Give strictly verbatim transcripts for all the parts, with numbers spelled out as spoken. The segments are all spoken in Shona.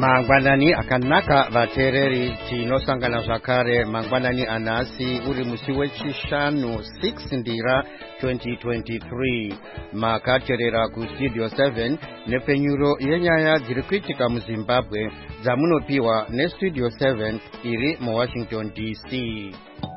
Mangwanani akanaka vateereri tinosangana zvakare mangwanani anhasi uri musi wechishanu six ndira twenty twenty-three makateerera kustudio seven nepfenyuro yenyaya dziri kuitika muZimbabwe dzamunopiwa nestudio seven iri muWashington D C.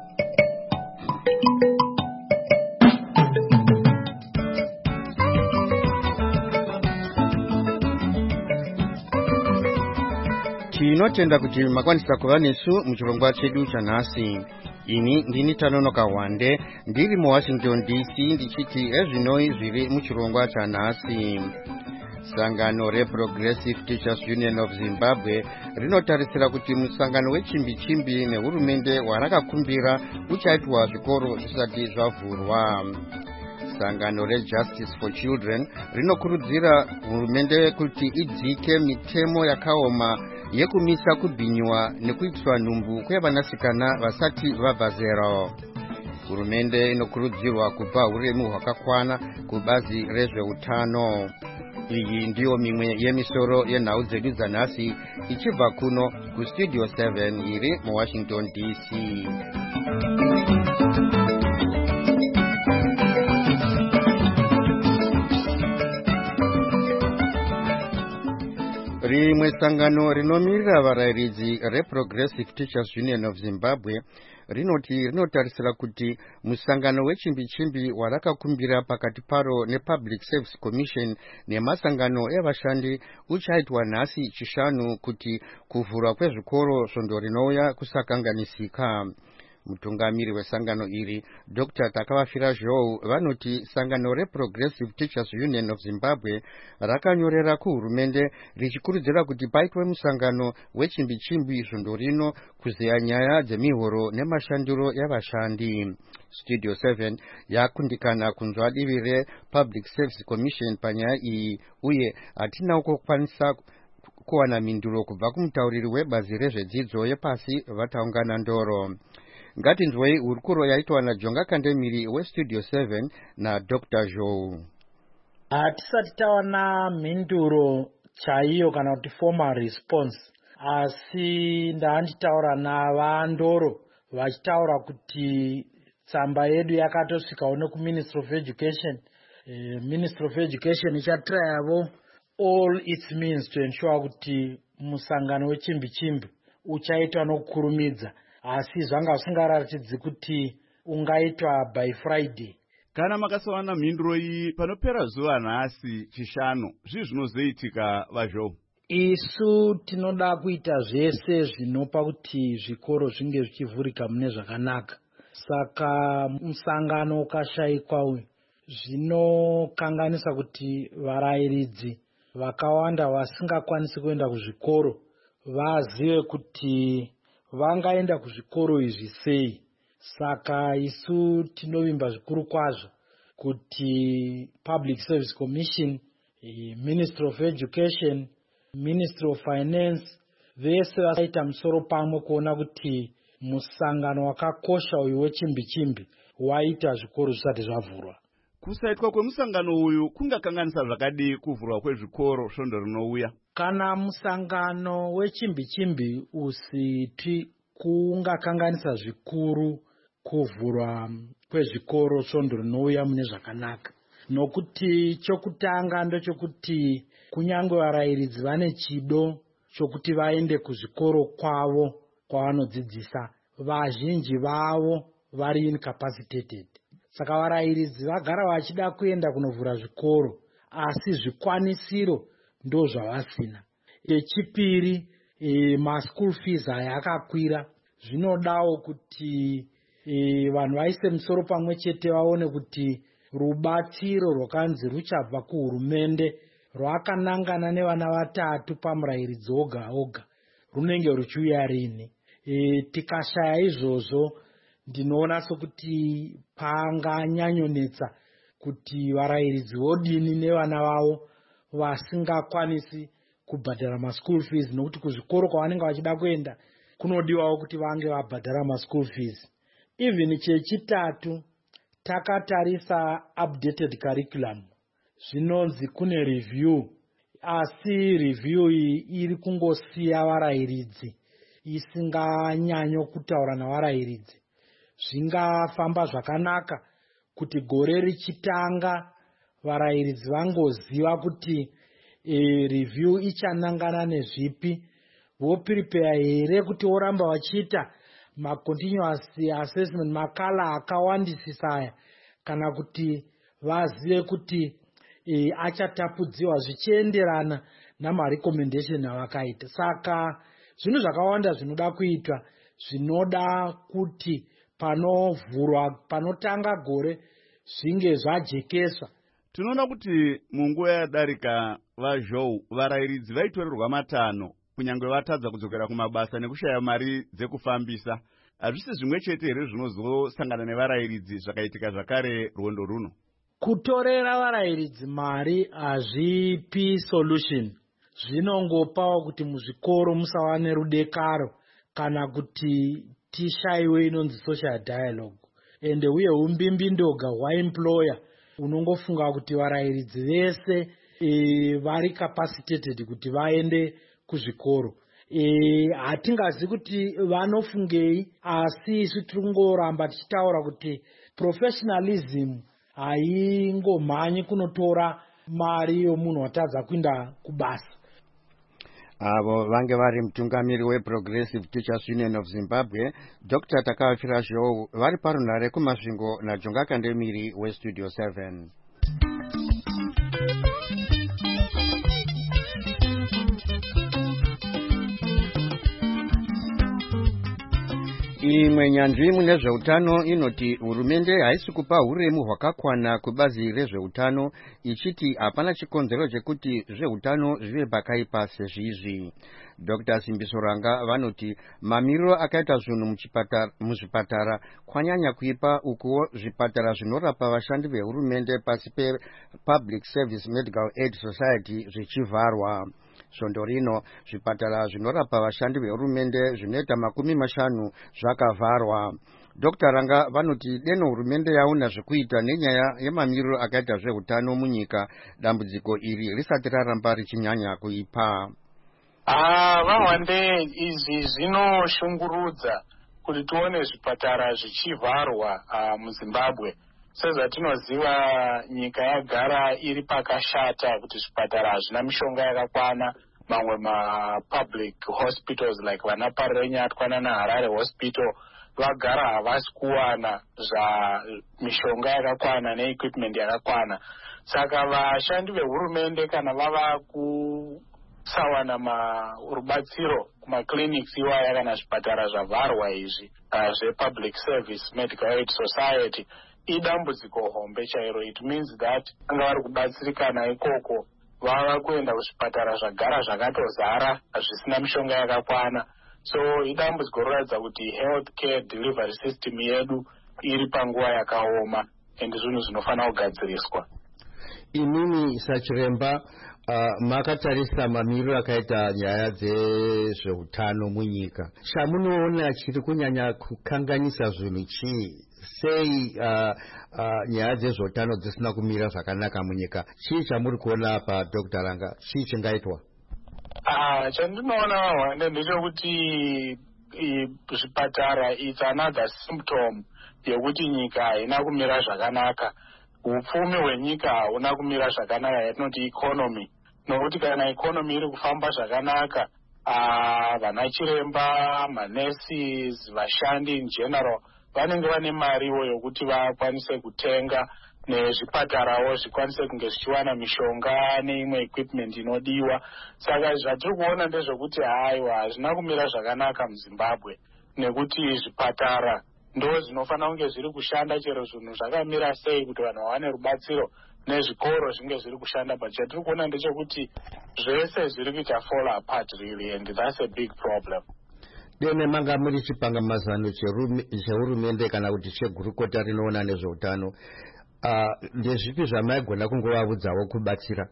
Tinotenda kuti makwanisa kuva nesu muchirongwa chedu chanhasi. Ini ndini Tanonoka Wande ndiri muWashington D C ndichiti ezvinoi zviri muchirongwa chanhasi. Sangano reProgressive Teachers Union of Zimbabwe rinotarisira kuti musangano wechimbi-chimbi nehurumende warakakumbira uchaitwa zvikoro zvisati zvavhurwa. Sangano reJustice for Children rinokurudzira hurumende kuti idzike mitemo yakaoma yekumisa kubhinyiwa nekuitiswa nhumbu kwevanasikana vasati vabva zera. Hurumende inokurudzirwa kupa huremu hwakakwana kubazi rezveutano. Iyi ndiyo mimwe yemisoro yenhau dzedu dzanhasi ichibva kuno kustudio seven iri muWashington D C. Rimwe sangano rinomirira varayiridzi reProgressive Teachers Union of Zimbabwe rinoti rinotarisira kuti musangano wechimbi-chimbi warakakumbira pakati paro nePublic Service Commission nemasangano evashandi uchaitwa nhasi chishanu kuti kuvhurwa kwezvikoro svondo rinouya kusakanganisika. Mutungamiri wesangano iri Doctor Takavafira Joe vanoti sangano reProgressive Teachers Union of Zimbabwe rakanyorera kuhurumende richikurudzira kuti paitwe musangano wechimbi-chimbi svondo rino kuzeya nyaya dzemihoro nemashandiro yavashandi. Studio seven yakundikana kunzwa divi rePublic Service Commission panyaya iyi uye hatina kukwanisa kuwana minduro kubva kumutauriri webazi rezvedzidzo yepasi vataungana ndoro. Ngatinzwei hurukuro yaitwa naJonga Kandemiri weStudio seven naDoctor Joe. Hatisati tawana mhinduro chaiyo kana kuti formal response, asi ndaanditaura navandoro vachitaura kuti tsamba yedu yakatosvikawo nekuMinistry of Education. Uh, Ministry of Education ichatirayavo all its means to ensure kuti musangano wechimbi-chimbi uchaitwa nokukurumidza, asi zvanga zvisingaratidzi kuti ungaitwa by Friday. Kana makasawana mhinduro iyi panopera zuva nhasi chishanu, zvii zvinozoitika vazvo? Isu tinoda kuita zvese zvinopa kuti zvikoro zvinge zvichivhurika mune zvakanaka. Saka musangano ukashayikwa uyu zvinokanganisa kuti varayiridzi vakawanda vasingakwanisi kuenda kuzvikoro vazive kuti vangaenda kuzvikoro izvi sei. Saka isu tinovimba zvikuru kwazvo kuti Public Service Commission, Ministry of Education, Ministry of Finance vese vasaita musoro pamwe kuona kuti musangano wakakosha uyu wechimbi-chimbi waita zvikoro zvisati zvavhurwa. Kusaitwa kwemusangano uyu kungakanganisa zvakadii kuvhurwa kwezvikoro svondo rinouya? Kana musangano wechimbi-chimbi usiti kungakanganisa zvikuru kuvhurwa kwezvikoro svondo rinouya mune zvakanaka. Nokuti chokutanga ndochokuti kunyange varayiridzi vane chido chokuti vaende kuzvikoro kwavo kwavanodzidzisa, vazhinji vavo vari incapacitated. Saka varayiridzi vagara vachida kuenda kunovhura zvikoro, asi zvikwanisiro ndo zvavasina. Echipiri, e, ma-school fees aya akakwira. Zvinodawo kuti e, vanhu vaise musoro pamwe chete vaone kuti rubatsiro rwakanzi ruchabva kuhurumende rwakanangana nevana vatatu pamurayiridzi oga oga runenge ruchiuya rini. E, tikashaya izvozvo ndinoona sokuti panganyanyonetsa kuti varayiridzi vodini nevana vavo vasingakwanisi kubhadhara ma-school fees, nokuti kuzvikoro kwavanenge vachida kuenda kunodiwawo kuti vange vabhadhara ma-school fees. Even chechitatu takatarisa updated curriculum, zvinonzi kune review asi review iyi iri kungosiya varayiridzi isinganyanyo kutaura navarayiridzi. Zvingafamba zvakanaka kuti gore richitanga varayiridzi vangoziva kuti e, review ichanangana nezvipi, voprepare here kuti voramba vachiita macontinuous assessment makala akawandisisa aya, kana kuti vazive kuti e, achatapudziwa zvichienderana namarecommendation avakaita. Saka zvinhu zvakawanda zvinoda kuitwa, zvinoda kuti panovhurwa panotanga gore zvinge zvajekeswa. Tinoona kuti munguva yadarika vaZhou varayiridzi vaitorerwa matanho kunyange vatadza kudzokera kumabasa nekushaya mari dzekufambisa. Hazvisi zvimwe chete here zvinozosangana nevarayiridzi zvakaitika zvakare rwondo runo? Kutorera varayiridzi mari hazvipi solution. Zvinongopawo kuti muzvikoro musava nerudekaro kana kuti tishayiwe inonzi social dialogue. Ende uye umbimbi ndoga hwaemployer unongofunga kuti varayiridzi vese e, vari capacitated kuti vaende kuzvikoro. E, hatingazi kuti vanofungei, asi isu tingoramba tichitaura kuti professionalism haingomhanyi kunotora mari yomunhu watadza kuenda kubasa. Avo vange vari mutungamiri weProgressive Teachers Union of Zimbabwe, Doctor Takafira Zhou, vari parunhare kumasvingo naJonga Kandemiri weStudio seven. Imwe nyanzvi mune zveutano inoti hurumende haisi kupa uremu hwakakwana kubazi rezveutano, ichiti hapana chikonzero chekuti zveutano zvive pakaipa sezvizvi. Doctor Simbisoranga vanoti mamiriro akaita zvinhu muzvipatara kwanyanya kuipa, ukuwo zvipatara zvinorapa vashandi vehurumende pasi pePublic Service Medical Aid Society zvichivharwa. Sondorino zvipatara zvinorapa vashandi vehurumende zvinoita makumi mashanu zvakavharwa. Doctor Ranga vanoti deno hurumende yaona zvekuita nenyaya yemamiriro akaita zveutano munyika, dambudziko iri risati raramba richinyanya kuipa. Ah, vawande izvi zvinoshungurudza kuti tione zvipatara zvichivharwa uh, muZimbabwe. Sezvatinoziva nyika yagara iri pakashata kuti zvipatara hazvina mishonga yakakwana. Mamwe ma-public hospitals like vanaparenyatwana naHarare Hospital vagara havasi kuwana zvamishonga yakakwana neequipment yakakwana. Saka vashandi vehurumende kana vava kusawana marubatsiro kumaclinics iwaya kana zvipatara zvavharwa izvi uh, zvePublic Service Medical Aid Society, idambudziko hombe chairo. It means that vanga vari kubatsirikana ikoko vava kuenda kuzvipatara zvagara zvakatozara zvisina mishonga yakakwana. So idambudziko roratidza kuti health care delivery system yedu iri panguva yakaoma, ende zvinhu zvinofanira kugadziriswa. Inini Sachiremba, uh, makatarisa mamiriro akaita nyaya dzezveutano munyika, chamunoona chiri kunyanya kukanganisa zvinhu chii? Sei uh, uh, nyaya dzezveutano dzisina kumira zvakanaka munyika? Chii chamuri kuona pa Doctor Ranga? Chii chingaitwa? Ah, chandinoona wande ndechekuti zvipatara it's another symptom yekuti nyika haina kumira zvakanaka. Upfumi hwenyika hauna kumira zvakanaka, yatinoti economy. Nokuti kana economy iri kufamba zvakanaka, ah, vana chiremba, manurses, vashandi in general vanenge vane mariwo yokuti vakwanise kutenga, nezvipatarawo zvikwanise kunge zvichiwana mishonga neimwe equipment inodiwa. Saka zvatiri kuona ndezvekuti haiwa hazvina kumira zvakanaka muZimbabwe, nekuti zvipatara ndo zvinofanira kunge zviri kushanda chero zvinhu zvakamira sei kuti vanhu vawane rubatsiro, nezvikoro zvinge zviri kushanda. But chatiri kuona ndechekuti zvese zviri kuita fall apart really, and that's a big problem. Dene manga muri chipanga mazano chehurumende kana kuti chegurukota rinoona nezveutano, uh, ndezvipi zvamaigona kungovavudzawo kubatsira?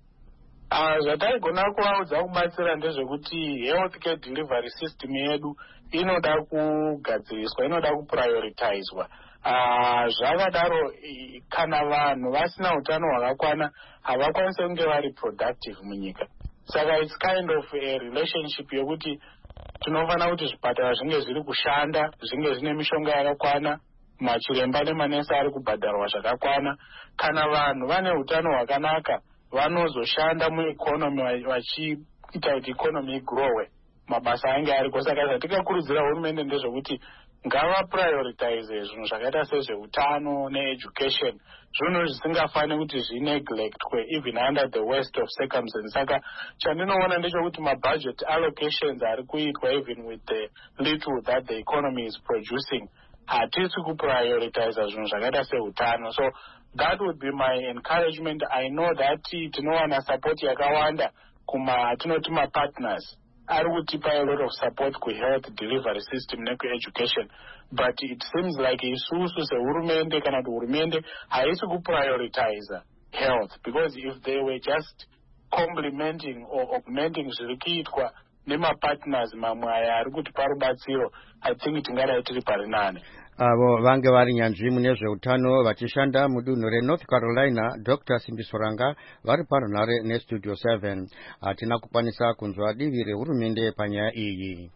Uh, zvataigona kuvaudza kubatsira ndezvekuti health care delivery system yedu inoda kugadziriswa, inoda kuprioritizwa. Uh, zvakadaro kana vanhu vasina utano hwakakwana havakwanisi kunge vari productive munyika. Saka it's kind of a relationship yekuti tinofana kuti zvipatara zvinge zviri kushanda, zvinge zvine mishonga yakakwana, machiremba nemanesi ari kubhadharwa zvakakwana. Kana vanhu vane utano hwakanaka vanozoshanda mueconomy vachiita kuti economy igrowe, mabasa ange ariko. Saka zvatikakurudzira hurumende ndezvekuti ngava prioritize zvinhu zvakaita sezveutano needucation, zvinhu zvisingafani kuti zvineglectwe even under the worst of circumstances. Saka chandinoona ndechekuti mabudget allocations ari kuitwa even with the little that the economy is producing, hatisi kuprioritize zvinhu zvakaita seutano. So that would be my encouragement. I know that tinowana support yakawanda kuma tinoti mapartners ari kutipa a lot of support kuhealth delivery system nekueducation, but it seems like isusu sehurumende kana kuti hurumende haisi kuprioritize health, because if they were just complementing or augmenting zviri kuitwa nemapartners mamwe aya ari kutipa rubatsiro, I think tingadai tiri pari nane. Avo vange vari nyanzvi mune zveutano vachishanda mudunhu reNorth Carolina, Doctor Simbisoranga vari parunhare nestudio seven. Hatina kukwanisa kunzwa divi rehurumende panyaya iyi.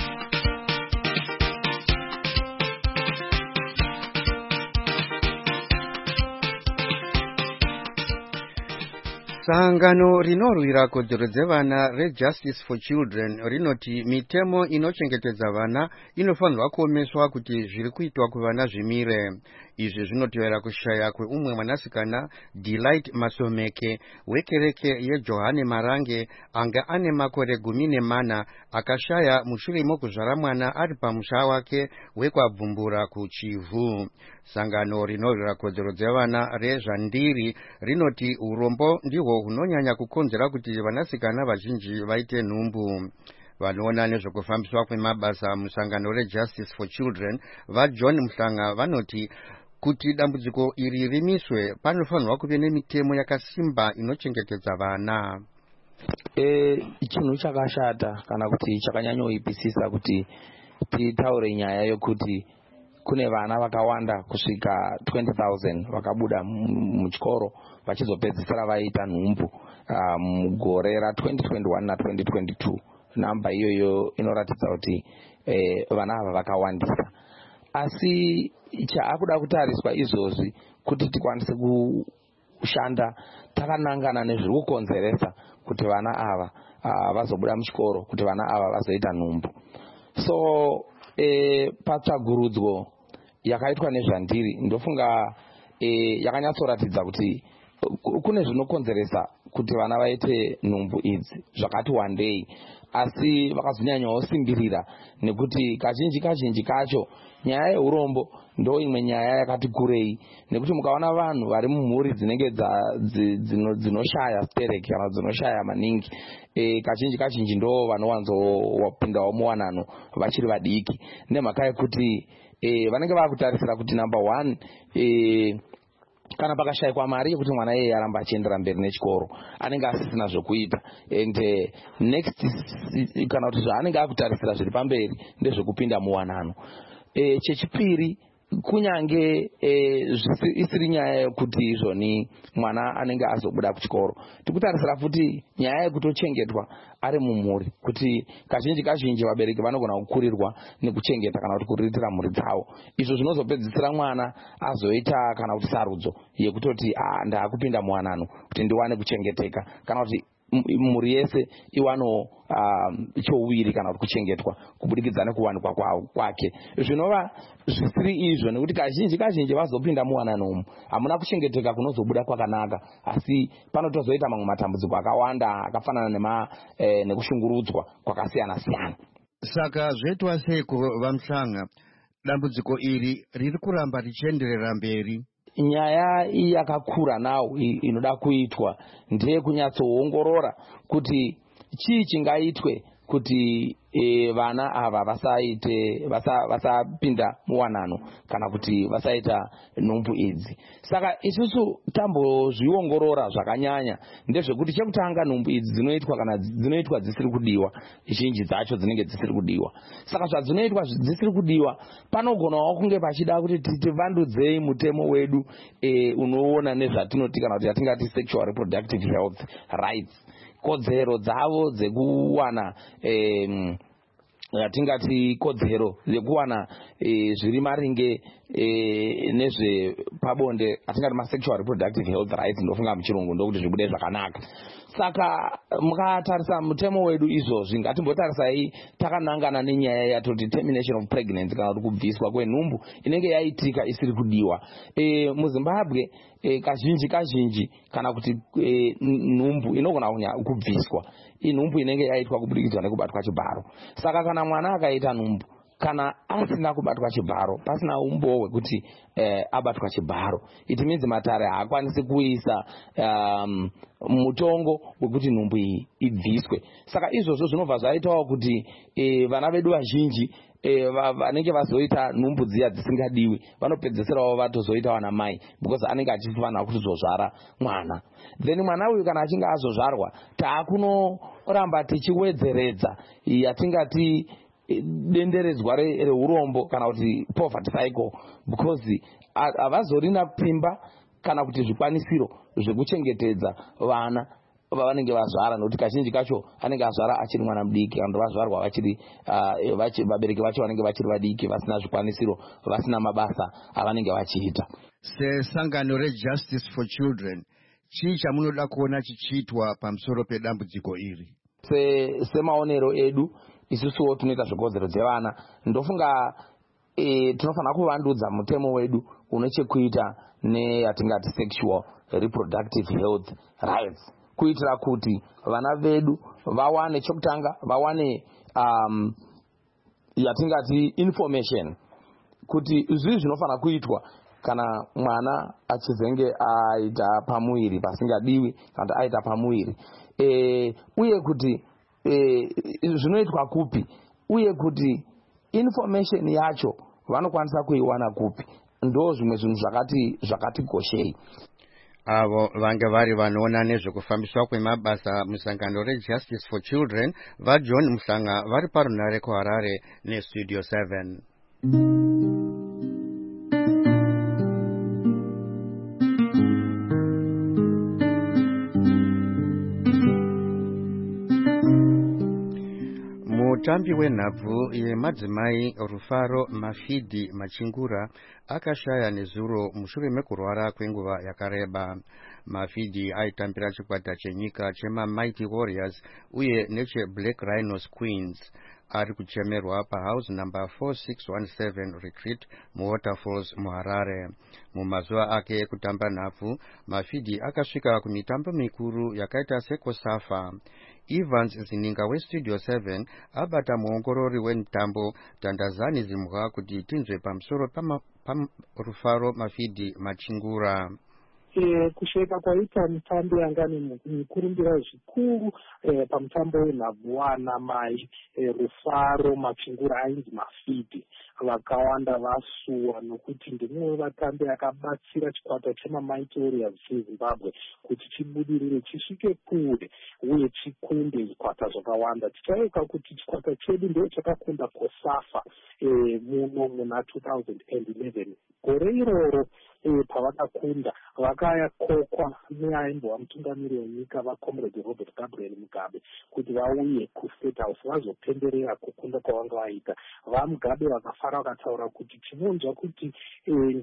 Sangano rinorwira kodzero dzevana reJustice for Children rinoti mitemo inochengetedza vana inofanirwa kuomeswa kuti zviri kuitwa kuvana zvimire. Izvi zvinotevera kushaya kweumwe mwanasikana Delight Masomeke wekereke yeJohane Marange anga ane makore gumi nemana akashaya mushure mokuzvara mwana ari pamusha wake wekwabvumbura kuChivu. Sangano rinorwira kodzero dzevana reZvandiri rinoti urombo ndihwo hunonyanya kukonzera kuti vanasikana vazhinji vaite nhumbu. Vanoona nezvekufambiswa kwemabasa musangano reJustice for Children vaJohn Muhlanga vanoti kuti dambudziko iri rimiswe panofanirwa kuve nemitemo yakasimba inochengetedza vana. E, chinhu chakashata kana kuti chakanyanyoipisisa kuti titaure nyaya yokuti kune vana vakawanda kusvika twenty thousand vakabuda muchikoro vachizopedzisira vaita nhumbu uh, mugore ra twenty twenty-one na twenty twenty-two. Namba iyoyo inoratidza kuti eh, vana ava vakawandisa. Asi chaakuda kutariswa izvozvi kuti tikwanise kushanda takanangana nezviri kukonzeresa kuti vana ava uh, vazobuda muchikoro, kuti vana ava vazoita nhumbu. So eh, patsvagurudzo yakaitwa nezvandiri ndofunga eh, yakanyatsoratidza kuti kune zvinokonzeresa kuti vana vaite nhumbu idzi zvakati wandei, asi vakazonyanyawo simbirira nekuti kazhinji kazhinji kacho nyaya yeurombo ndo imwe nyaya yakati kurei, nekuti mukaona vanhu vari mumhuri dzinenge dzinoshaya stereki kana dzinoshaya maningi, e, kazhinji kazhinji ndo vanowanzopindawo muwanano vachiri vadiki, nemhaka yekuti e, vanenge vakutarisira kuti number one e, kana pakashayikwa mari yekuti mwana yeye aramba achiendera mberi nechikoro anenge asisina zvokuita, and uh, next kana kuti zvaanenge akutarisira zviri pamberi ndezvekupinda muwanano. E, chechipiri kunyange e, isiri nyaya yekuti izvoni mwana anenge azobuda kuchikoro, tikutarisira futi nyaya yekutochengetwa ari mumhuri, kuti kazhinji kazhinji vabereki vanogona kukurirwa nekuchengeta kana kuti kuriritira mhuri dzavo. Izvo zvinozopedzisira mwana azoita kana kuti sarudzo yekutoti ah, ndaakupinda muwanano kuti ndiwane kuchengeteka kana kuti mhuri yese iwano um, chouwiri kana kuti kuchengetwa kubudikidza nekuwanikwa kwake. Zvinova zvisiri izvo nekuti kazhinji kazhinji vazopinda muwanano umu hamuna kuchengeteka kunozobuda kwakanaka, asi panotozoita mamwe matambudziko akawanda akafanana nema eh, nekushungurudzwa kwakasiyana siyana. Saka zvetwa sei kuvaMuhlanga dambudziko iri riri kuramba richienderera mberi? Nyaya yakakura nawo inoda kuitwa ndeye kunyatsoongorora kuti chii chingaitwe kuti e, vana ava vasaite vasapinda vasa muwanano kana kuti vasaita nhumbu idzi. Saka isusu tambozviongorora zvakanyanya ndezvekuti chekutanga nhumbu idzi dzinoitwa kana dzinoitwa dzisiri kudiwa, zhinji dzacho dzinenge dzisiri kudiwa. Saka zvadzinoitwa dzisiri kudiwa panogonawo kunge pachida kuti tivandudzei mutemo wedu e, unoona nezvatinoti kana kuti yatingati sexual reproductive health rights, kodzero dzavo dzekuwana eh, yatingati kodzero dzekuwana eh, zviri maringe eh, nezvepabonde atingati masexual reproductive health rights ndofunga muchirungu ndokuti zvibude zvakanaka. Saka mukatarisa mutemo wedu izvozvi ngatimbotarisai takanangana nenyaya yatoti termination of pregnancy kana kuti kubviswa kwenhumbu inenge yaitika isiri kudiwa. E, muZimbabwe e, kazhinji kazhinji kana kuti e, nhumbu inogona kubviswa inhumbu inenge yaitwa kubudikidzwa nekubatwa chibharo. Saka kana mwana akaita nhumbu kana asina kubatwa chibharo, pasina umbo hwekuti eh, abatwa chibharo, it means matare haakwanisi kuisa um, mutongo wekuti nhumbu iyi ibviswe. Saka izvozvo zvinobva zvaitawo kuti eh, vana vedu vazhinji eh, vanenge vazoita nhumbu dziya dzisingadiwi vanopedzeserawo vatozoita vana mai because anenge achifanira kutozozvara mwana. Then mwana uyu kana achinge azozvarwa taakunoramba tichiwedzeredza yatingati denderedzwa reurombo kana kuti poverty cycle because havazorina pimba kana kuti zvikwanisiro zvekuchengetedza vana vavanenge vazvara, nokuti kazhinji kacho anenge azvara achiri mwana mudiki kana vazvarwa vachiri uh, vabereki vacho vanenge vachiri vadiki vasina zvikwanisiro vasina mabasa avanenge vachiita. Sesangano reJustice for Children, chii chamunoda kuona chichiitwa pamusoro pedambudziko iri? Se semaonero edu isusuwo tunoita zvikodzero dzevana, ndofunga e, tinofanira kuvandudza mutemo wedu une chekuita neyatingati sexual reproductive health rights kuitira kuti vana vedu vawane chokutanga vawane um, yatingati information kuti izvi zvinofanira kuitwa kana mwana achizenge aita pamuiri pasingadiwi kana aita pamuiri e, uye kuti e, zvinoitwa kupi uye kuti information yacho vanokwanisa kuiwana kupi. Ndo zvimwe zvinhu zvakati zvakati goshei. Avo vange vari vanoona nezvekufambiswa kwemabasa musangano reJustice for Children vaJohn Musanga vari parunare kuHarare neStudio seven. Mutambi wenhabvu yemadzimai Rufaro Mafidi Machingura akashaya nezuro mushure mekurwara kwenguva yakareba. Mafidi aitambira chikwata chenyika chema Mighty Warriors uye neche Black Rhinos Queens. Ari kuchemerwa pahouse number four six one seven Retreat muWaterfalls muHarare. Mumazuva ake kutamba nhabvu, Mafidi akasvika kumitambo mikuru yakaita seKosafa. Evans Zininga weStudio seven abata muongorori wemutambo Tandazani Zimhwa kuti tinzwe pamusoro pama pam Rufaro Mafidi Machingura. E, kusheka kwaita mutambo yanga mukurumbira zvikuru e, pamutambo wenhabvu waanamai e, Rufaro Machingura ainzi Mafidi vakawanda vasuwa nokuti ndimwe wevatambi akabatsira chikwata chemaMighty Warriors cheZimbabwe kuti chibudirire chisvike kure uye chikunde zvikwata zvakawanda. Tichauka kuti chikwata chedu ndio chakakunda Kosafa e, muno muna two thousand eleven. Gore iroro e, pavakakunda vakaya kokwa neaimbova mutungamiri wenyika vaComrade Robert Gabriel Mugabe kuti vauye kuState House vazopemberera kukunda kwavanga vaita. VaMugabe vakafara vakataura kuti tinonzwa kuti e,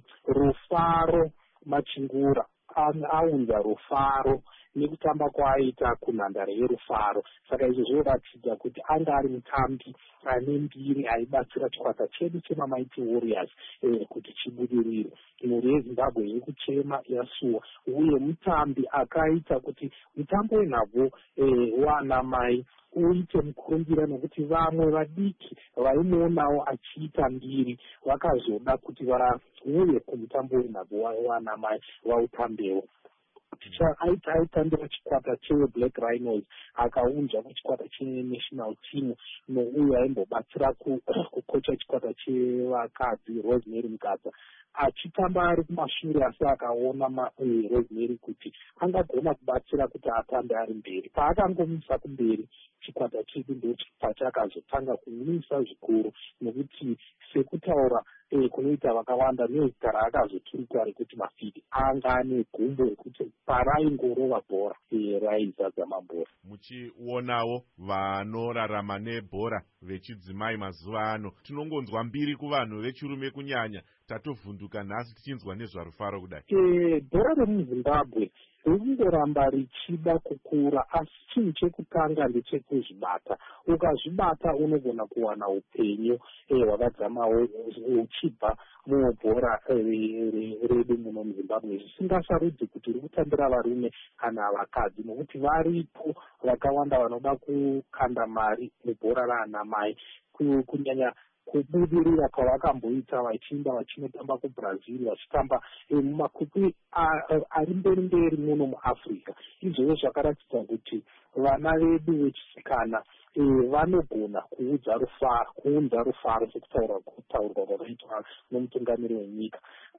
Rufaro Machingura aunza rufaro nekutamba kwaaita kunhandare yerufaro. Saka izvo zvinoratidza kuti anga ari mutambi ane mbiri aibatsira chikwata chedu chemaMighty Warriors eh, kuti chibudirire. Mhuri yeZimbabwe iri kuchema yasuwa uye mutambi akaita kuti mutambo wenhabvu eh, waanamai uite mukurumbira nokuti vamwe vadiki vaimuonawo achiita mbiri vakazoda kuti vauye kumutambo wenhabvu waanamai vautambewo. aitambira chikwata cheBlack Rhinos akaunzwa kuchikwata chenational team nouyo aimbobatsira kukocha chikwata chevakadzi Rosemary Mukadza achitamba ari kumashure asi akaona Rosemary kuti angagona kubatsira kuti atambe ari mberi. Paakangomisa kumberi chikwata chedu ndo pachakazotanga kumisa zvikuru nekuti sekutaura kunoita vakawanda nezita raakazoturikwa rekuti mafidi anga ane gumbo rekuti paraingorova bhora raizadza mabhora. Muchionawo vanorarama nebhora vechidzimai mazuva ano, tinongonzwa mbiri kuvanhu vechirume kunyanya, tatovhunduka nhasi tichinzwa nezvarufaro kudai. Bhora remuZimbabwe ringoramba richida kukura, asi chinhu chekutanga ndechekuzvibata. Ukazvibata unogona kuwana upenyu hwakadzamawo uchibva mubhora redu muno muZimbabwe, zvisingasarudzi kuti riri kutambira varume kana vakadzi, nokuti varipo vakawanda vanoda kukanda mari mubhora raanamai, kunyanya kubudirira kwavakamboita vachiinda vachinotamba kuBrazil, vachitamba mumakwikwi ari mberi mberi muno muAfrica. Izvozvo zvakaratidza kuti vana vedu vechisikana vanogona kuudza rufaro, kuunza rufaro sekutaurwa kutaurwa kwakaitwa nomutungamiri wenyika,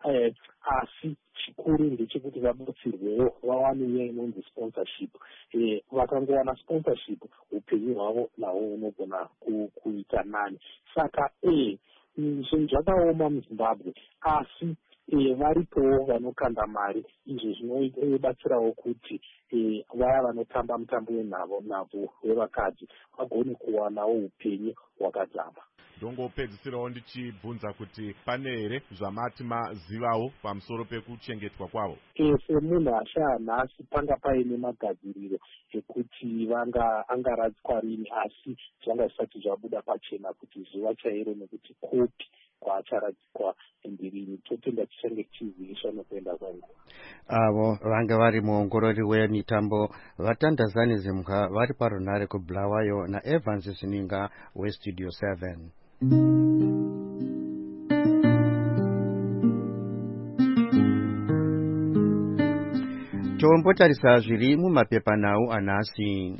asi chikuru ndechekuti vabatsirwewo vawane inonzi sponsorship. Vakangowana sponsorship upenyu hwavo nahwo unogona kuita nani. Saka zvinhu zvakaoma muZimbabwe, asi varipowo vanokanda mari, izvo zvinobatsirawo kuti vaya vanotamba mutambo wenhavo nhabvu wevakadzi vagone kuwanawo upenyu hwakadzama. Ndongopedzisirawo ndichibvunza kuti pane here zvamati mazivawo pamusoro pekuchengetwa kwavo? Semunhu ashaya nhasi panga paine magadziriro ekuti vanga angaradzikwa rini, asi zvanga zvisati zvabuda pachena kuti zuva chairo nekuti kopi kwaacharadzikwa ndirini. Totenda tichange tichiziviswa nokuenda kwangu. Avo vanga vari muongorori wemitambo vatandazani Zimka vari parunhare kuBulawayo naEvans Sininga weStudio seven. Tombotarisa zviri mumapepanhau anhasi.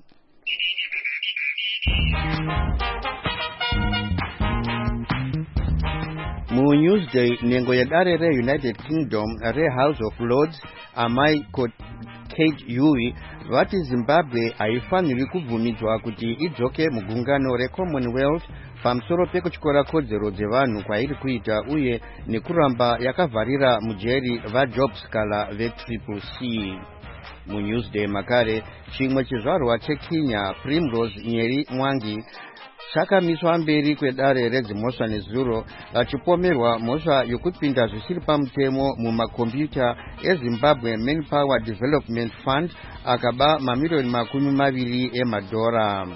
Mu Newsday, nhengo yedare reUnited Kingdom reHouse of Lords amai Kate Yui vati Zimbabwe haifaniri kubvumidzwa kuti idzoke mugungano reCommonwealth pamusoro pekutyora kodzero dzevanhu kwairi kuita uye nekuramba yakavharira mujeri vaJob Scala veTriple C. Mu Newsday makare, chimwe chizvarwa cheKenya Primrose Nyeri Mwangi chakamiswa mberi kwedare redzimhosva nezuro vachipomerwa mhosva yokupinda zvisiri pamutemo mumakombiyuta eZimbabwe Manpower Development Fund akaba mamiliyoni makumi maviri emadhora.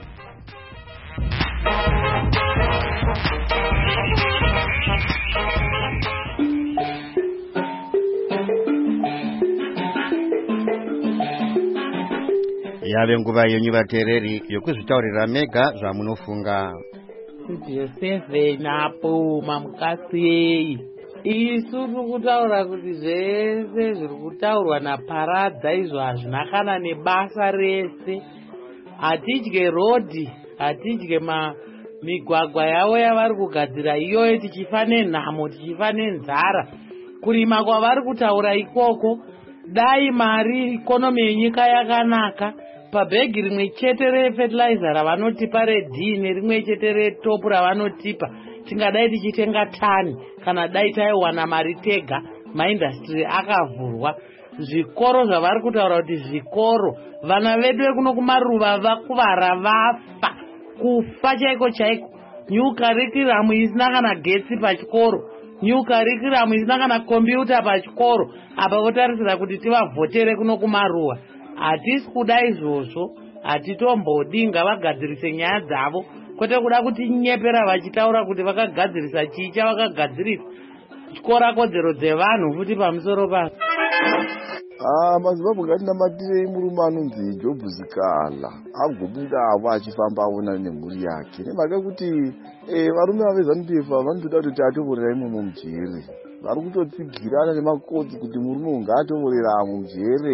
Yave nguva yenyu vateereri yokuzvitaurira mega zvamunofunga. Studio seven apo mamukasiyei. Isu tiri kutaura kuti zvese zviri kutaurwa naParadza izvo hazvina kana nebasa rese. Hatidye rodhi, hatidye migwagwa yavo yavari kugadzira iyoyo, tichifa nenhamo, tichifa nenzara. Kurima kwavari kutaura ikoko, dai mari ikonomi yenyika yakanaka, pabhegi rimwe chete refertilizer ravanotipa redhi nerimwe chete retopu ravanotipa, tingadai tichitenga tani kana dai taiwana mari tega, maindastry akavhurwa. Zvikoro zvavari kutaura kuti zvikoro, vana vedu vekuno kumaruva vakuvara vafa, kufa chaiko chaiko. New curriculum isina kana getsi pachikoro, new curriculum isina kana kompyuta pachikoro. Apa votarisira kuti tivavhotere kuno kumaruva. Hatisi kuda izvozvo, hatitombodi, ngavagadzirise nyaya dzavo, kwete kuda kuti nyepera vachitaura kuti vakagadzirisa chii chavakagadzirisa. Chikora kodzero dzevanhu futi pamusoro pazo. Ah, maZimbabwe ngatinamatire murume anonzi Job Scala agobudawo achifamba aona nemhuri yake. Nemhaka yekuti eh, varume vavezanupf vanotoda kuti atovorera imomo mujere. Vari kutotsigirana nemakodzi kuti murume unga atovorera mujere.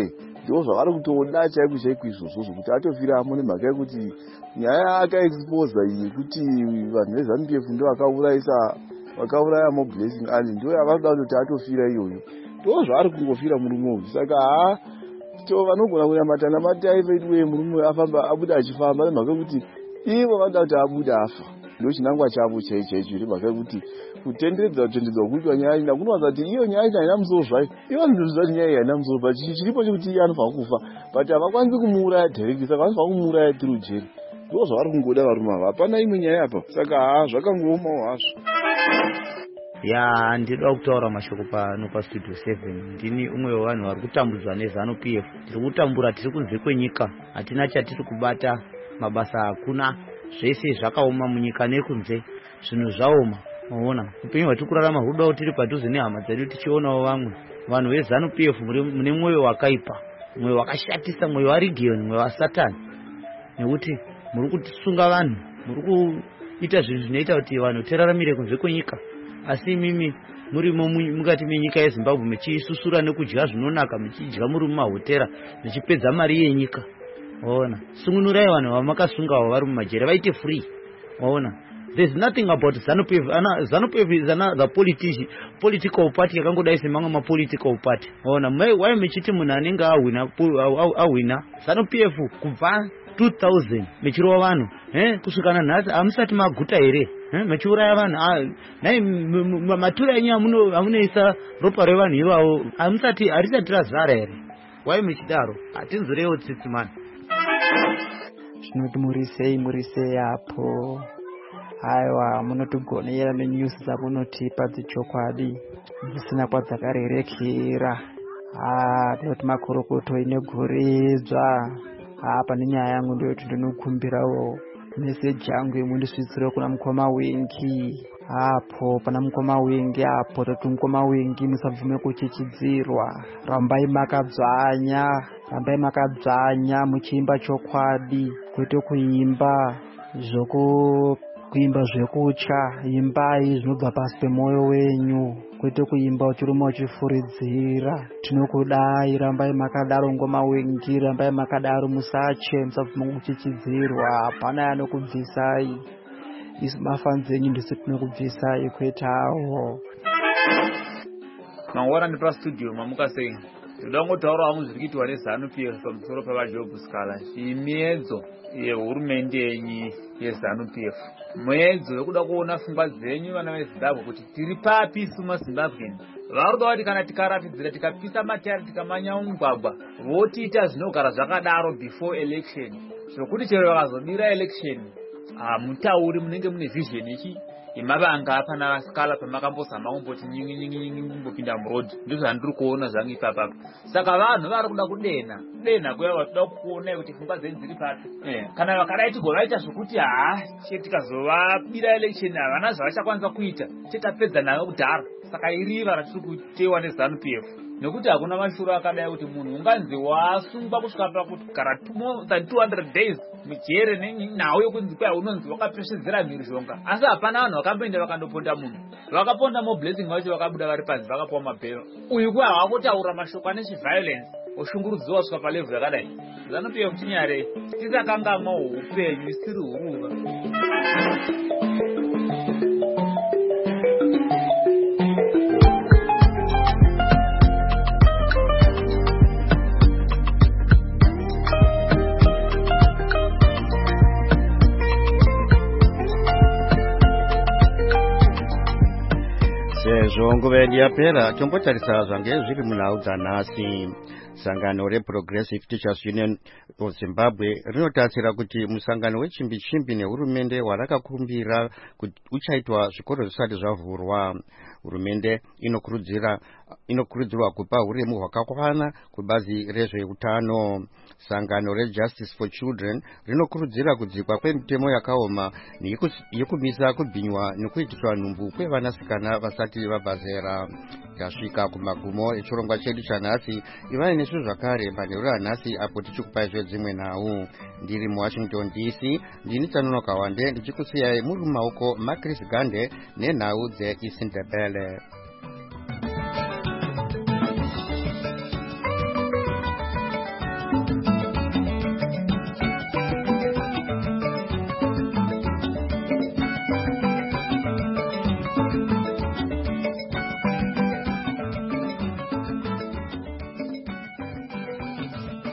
ndo zvavari kutoda chaiko chaiko izvozvo kuti atofiramo nemhaka yekuti nyaya akaexposa iyi kuti vanhu veZANU P F ndo vakaurayisa vakauraya moblessing ani ndo yavanoda kuti atofira iyoyo ndo zvaari kungofira murume uyu saka ha to vanogona kunyamatana matai veitwe murume afamba abuda achifamba nemhaka yekuti ivo vanoda kuti abuda afa ndo chinangwa chavo chaichaicho nemhaka yekuti kutenderedza kutendedzwa kuitwa nyaya ina kunowanza kuti iyo nyaya ina haina musoro zvayo ivo ndozviziva kuti nyaya haina musoro but chiripo chekuti iye anofanira kufa but havakwanisi kumuuraya directly saka vanofanira kumuuraya through jeri ndo zvavari kungoda varume ava hapana imwe nyaya apa saka ha zvakangoomawo hazvo. ya ndinoda kutaura mashoko pano pastudio seven ndini umwe wevanhu vari kutambudzwa neZANU P F tiri kutambura tiri kunze kwenyika hatina chatiri kubata mabasa hakuna zvese zvakaoma munyika nekunze zvinhu zvaoma maona upenyu hwatiri kurarama hurudawo tiri padhuze nehama dzedu tichionawo vamwe vanhu veZANU P F mune mwoyo wakaipa mwoyo wakashatisa mwoyo waregioni mwoyo wasatani nekuti muri kutisunga vanhu muri kuita zvinhu zvinoita kuti vanhu tiraramire kunze kwenyika asi mimi murimo mukati menyika yeZimbabwe muchisusura nekudya zvinonaka muchidya muri mumahotera muchipedza mari yenyika waona sungunurai vanhu vamakasungawo vari mumajere vaite free waona there's nothing about ZANU P F ana ZANU P F is another political political party yakangodai semamwe mapolitical party waona why muchiti munhu anenge ahwina ahwina ZANU P F kubva two thousand mechirova vanhu eh kusvikana nhasi amusati maguta here eh mechiuraya vanhu nai matura enyu amuno amunoisa ropa revanhu ivavo amusati arisati razara here why mechidaro hatinzorewo tsitsi mani zvinoti murisei murisei apo aiwa munotigonera nenyusi dzamunotipa dzichokwadi dzisina kwadzakarerekera ah tinoti makorokoto inegoredzwa apa nenyaya yangu ndoyoti ndinokumbirawo meseji yangu imundisvitsire kuna mukoma wengi apo pana mukoma wengi apo toti mukoma wengi musabvume kuchichidzirwa rambai makadzvanya rambai makadzvanya muchiimba chokwadi kwete kuimba zvoko kuimba zvekutya imbai zvinobva pasi pemwoyo wenyu kwete kuimba uchiruma uchifuridzira tinokudai rambai makadaro ngoma wengi rambai makadaro musache musabvuma kuchichidzirwa hapana yanokubvisai isu mafanzi enyu ndisi tinokubvisai kwetawo mangwana ndi pastudio mamuka sei ndoda ngotaura vangu zviri kuitwa neZANU P F pamusoro pavaJob Scaler imiedzo yehurumende yenyu yeZANU P F mwedzo yokuda kuona pfungwa dzenyu vana veZimbabwe kuti tiri papi isu maZimbabweni varuda kuti kana tikaratidzira tikapisa matayari tikamanya mugwagwa votiita zvinogara zvakadaro before election zvokuti chero vakazodira election hamutauri munenge mune vision ichi imavanga apa naScaler pamakambozama kumboti nyingi nyingi nyingi kumbopinda murodhi ndizvo handiri kuona zvangu ipapa saka vanhu vari kuda kudena dena kuya vatoda kuona kuti pfungwa dzenyu dziri papi kana vakadai tigovaita zvokuti ha tikazovabira election havana zvavachakwanisa kuita titapedza nayo kudhara saka iriva ratiri kutewa neZANU P F nekuti hakuna mashuro akadai kuti munhu unganzi wasungwa kusvika pakuti gara more than two hundred days mujere nenhau yokunzi kwai unonzi wakapesvedzera mhirizhonga asi hapana vanhu vakamboenda vakandoponda munhu vakaponda moblessing vacho vakabuda vari panzi vakapuwa mabhero uyu kuya hawakutaura mashoko ane chiviolence oshungurudziwa kusvika palevhu yakadai ZANU P F tinyare tisakangamwa upenyu isiri huruva. sezvo nguva yedu yapera tombotarisa zvange zviri munhau dzanhasi. Sangano reProgressive Teachers Union of Zimbabwe rinotarisira kuti musangano wechimbi chimbi nehurumende warakakumbira kuti uchaitwa zvikoro zvisati zvavhurwa. Hurumende inokurudzira inokurudzirwa kupa huremu hwakakwana kubazi rezveutano. Sangano reJustice for Children rinokurudzira kudzikwa kwemitemo yakaoma yekumisa kubhinywa nekuitiswa nhumbu kwevanasikana vasati vabva zera. Tasvika kumagumo echirongwa chedu chanhasi. Ivai nesu zvakare panheru ranhasi apo tichikupai zvedzimwe nhau. Ndiri muWashington D C ndini Tanonoka Wande ndichikusiyai muri mumaoko maChris Gande nenhau dzeIsindebele.